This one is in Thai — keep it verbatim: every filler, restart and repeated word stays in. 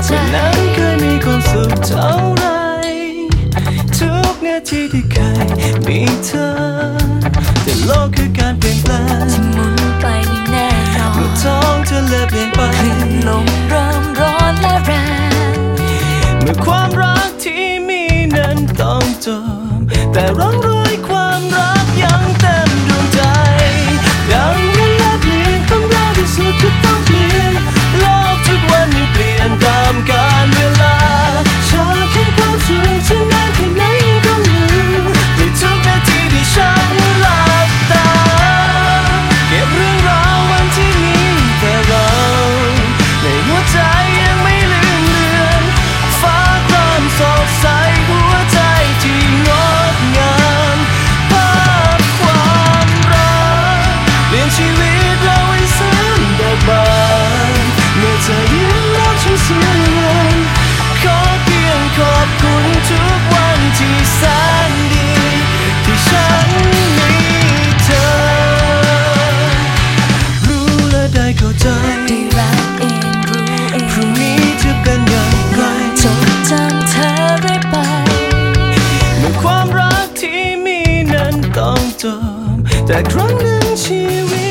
นั้นเคยมีความสุขเท่าไรทุกนาทีที่เคยมีเธอแต่โลกคือการเปลี่ยนแปลงที่หมุนไปไม่แน่นอนเมื่อท้องเธอเริ่มเปลี่ยนไปคลื่นลมเริ่มร้อนและแรงเมื่อความรักที่มีนั้นต้องจบแต่ร่องรอยความรักยังเต็มดวงใจดังเวลาเปลี่ยนต้องรอที่สุดก็ต้องเปลี่ยนโลกทุกวันนี้เปลี่ยนตามกาลเวลาชาแค่ความสุขฉันนานแค่ไหนก็ลืมในทุกนาทีที่ฉันหลับตาเก็บเรื่องราววันที่มีแต่เราในหัวใจยังไม่ลืมเลือนฟ้าความสดใสหัวใจที่งดงามภาพความรักเปลี่ยนชีวิตเราให้แสนเบิกบานเมื่อเธอยิ้มแล้วฉันสวยขอเพียงขอบคุณทุกวันที่แสนดีที่ฉันมีเธอรู้และได้เข้าใจได้รักเองรู้เองพรุ่งนี้จะเป็นอย่างไรจดจำเธอเรื่อยไปเมื่อความรักที่มีนั้นต้องจบแต่ครั้งหนึ่งชีวิต